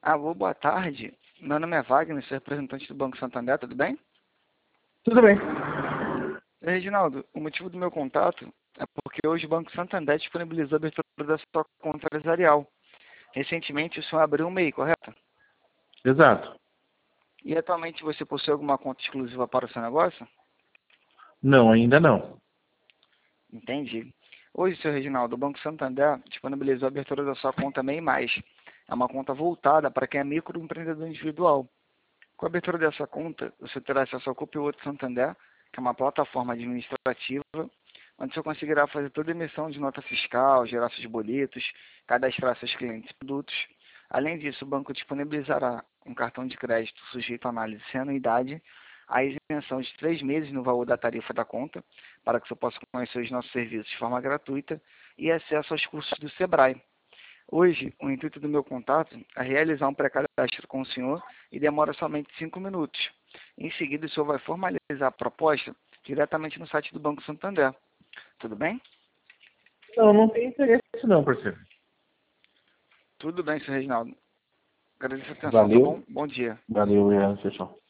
Alô, boa tarde. Meu nome é Wagner, sou representante do Banco Santander, tudo bem? Tudo bem. Reginaldo, o motivo do meu contato é porque hoje o Banco Santander disponibilizou a abertura da sua conta empresarial. Recentemente o senhor abriu um MEI, correto? Exato. E atualmente você possui alguma conta exclusiva para o seu negócio? Não, ainda não. Entendi. Hoje, senhor Reginaldo, o Banco Santander disponibilizou a abertura da sua conta MEI+. É uma conta voltada para quem é microempreendedor individual. Com a abertura dessa conta, você terá acesso ao Copilot Santander, que é uma plataforma administrativa, onde você conseguirá fazer toda a emissão de nota fiscal, gerar seus boletos, cadastrar seus clientes e produtos. Além disso, o banco disponibilizará um cartão de crédito sujeito à análise sem anuidade, a isenção de 3 meses no valor da tarifa da conta, para que você possa conhecer os nossos serviços de forma gratuita e acesso aos cursos do Sebrae. Hoje, o intuito do meu contato é realizar um pré-cadastro com o senhor e demora somente 5 minutos. Em seguida, o senhor vai formalizar a proposta diretamente no site do Banco Santander. Tudo bem? Não, não tem interesse não, parceiro. Tudo bem, senhor Reginaldo. Agradeço a atenção, tá Valeu. bom? Bom dia. Valeu, Ian. Tchau, tchau.